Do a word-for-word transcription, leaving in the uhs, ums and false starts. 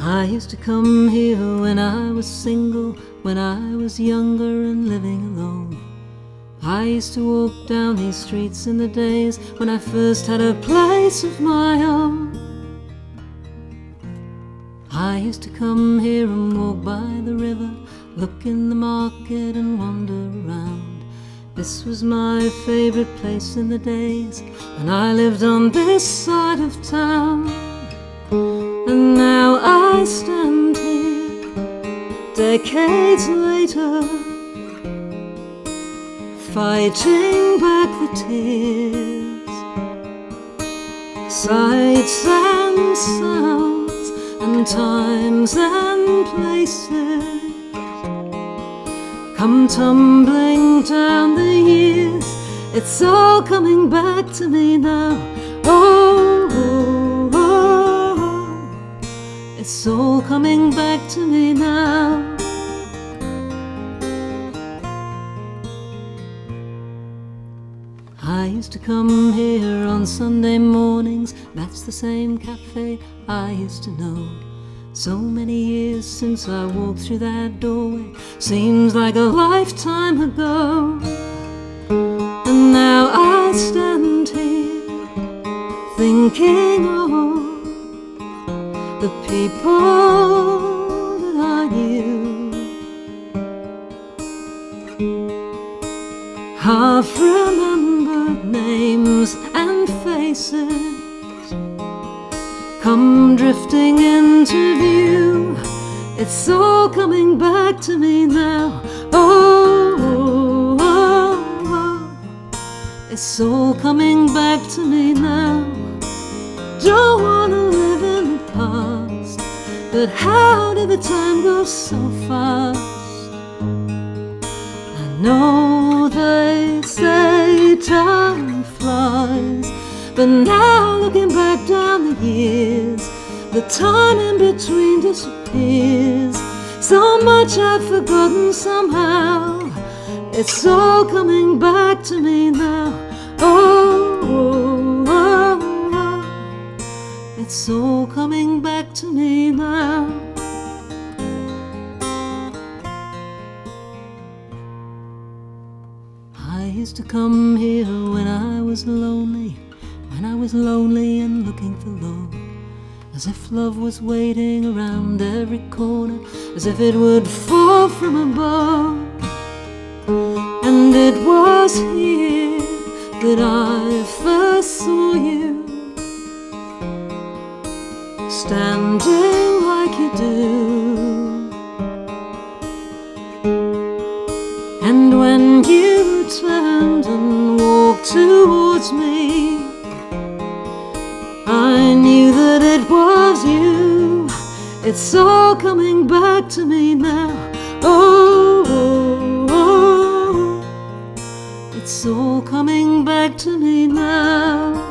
I used to come here when I was single, when I was younger and living alone. I used to walk down these streets in the days when I first had a place of my own. I used to come here and walk by the river, look in the market and wander around. This was my favorite place in the days when I lived on this side of town. And now I stand here, decades later, fighting back the tears. Sights and sounds and times and places come tumbling down the years. It's all coming back to me now. Oh, oh, oh, it's all coming back to me now. I used to come here on Sunday mornings. That's the same cafe I used to know. So many years since I walked through that doorway, seems like a lifetime ago. And now I stand here thinking of the people that I knew, half remembered names and faces come drifting into view. It's all coming back to me now. Oh, oh, oh, oh, it's all coming back to me now. Don't wanna live in the past, but how did the time go so fast? I know they say time flies, but now looking back down the years, the time in between disappears. So much I've forgotten somehow. It's all coming back to me now. Oh, oh, oh, oh, it's all coming back to me now. I used to come here when I was lonely, when I was lonely and looking for love, as if love was waiting around every corner, as if it would fall from above. And it was here that I first saw you, standing like you do. And when you turned and walked towards me, I knew that it was you. It's all coming back to me now. Oh, oh, oh, it's all coming back to me now.